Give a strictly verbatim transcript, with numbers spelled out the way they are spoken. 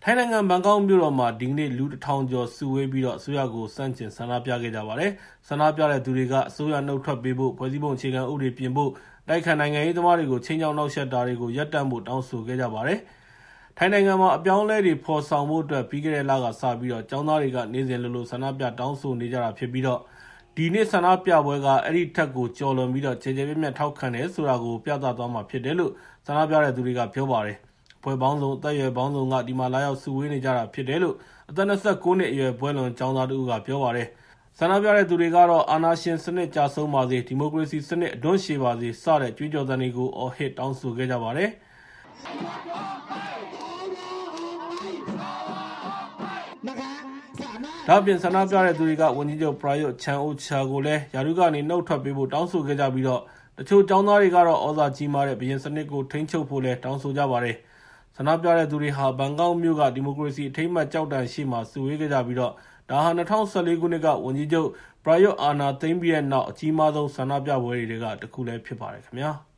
ထိုင်းနိုင်ငံဘန်ကောက်မြို့တော်မှာဒီကနေ့လူတစ်ထောင်ကျော်စုဝေးပြီးတော့အစိုးရကိုစန့်ကျင်ဆန္ဒပြခဲ့ကြပါတယ်။ဆန္ဒပြတဲ့သူတွေကအစိုးရနှုတ်ထွက်ပေးဖို့ဖွဲ့စည်းပုံအခြေခံဥပဒေပြင်ဖို့တိုက်ခိုက်နိုင်ငံရေးသမားတွေကိုချင်းချောင်းနှောက်ယှက်တာတွေကိုရပ်တန့်ဖို့တောင်းဆိုခဲ့ကြပါတယ်။ထိုင်းနိုင်ငံမှာအပြောင်းအလဲတွေဖော်ဆောင်ဖို့အတွက်ပြီးခဲ့တဲ့လကစပြီးတော့ကျောင်းသားတွေကနေ့စဉ်လိုလိုဆန္ဒပြတောင်းဆိုနေကြတာဖြစ်ပြီးတော့ဒီနေ့ဆန္ဒပြပွဲကအဲ့ဒီထက်ကိုကျော်လွန်ပြီးတော့ခြေခြေပြတ်ပြတ်ထောက်ခံတယ်ဆိုတာကိုပြသသွားမှာဖြစ်တယ်လို့ဆန္ဒပြတဲ့သူတွေကပြောပါတယ်။ပွဲပေါင်းစုံအသက်အရွယ်ပေါင်းစုံကဒီမှာလာရောက်စုဝေးနေကြတာဖြစ်တယ်လို့အသက်၂၉နှစ်အရွယ်ဘွဲလွန်ကျောင်းသားတူကပြောပါတယ်။ဆန္ဒပြတဲ့သူတွေကတော့အာဏာရှင်စနစ်ကြာဆုံးပါစေဒီမိုကရေစီစနစ်အတွန်းရှည်ပါစေစတဲ့ကြွေးကြော်သံတွေကိုအော်ဟစ်တောင်းဆိုခဲ့ကြပါတယ်။ဒါ့အပြင်ဆန္ဒပြတဲ့သူတွေကဝန်ကြီးချုပ်ပရာယွတ်ချန်အိုချာကိုလည်းယာရုကနေနှုတ်ထွက်ပေးဖို့တောင်းဆိုခဲ့ကြပြီးတော့တချို့ကျောင်းသားတွေကတော့ဩဇာကြီးမားတဲ့ဘုရင်စနစ်ကိုထိန်းချုပ်ဖို့လည်းတောင်းဆိုကြပါတယ်။ဆန္ဒပြတဲ့သူတွေဟာဘန်ကောက်မြို့ကဒီမိုကရေစီအထိမ်းအမှတ်ကြောက်တန်ရှိမှစုဝေးခဲ့ကြပြီးတော့ဒါဟာ၂၀၁၄ခုနှစ်ကဝန်ကြီးချုပ်ပရာယွတ်အာဏာသိမ်းပြီးတဲ့နောက်အကြီးမားဆုံးဆန္ဒပြပွဲတွေကတစ်ခုလည်းဖြစ်ပါတယ်ခင်ဗျာ။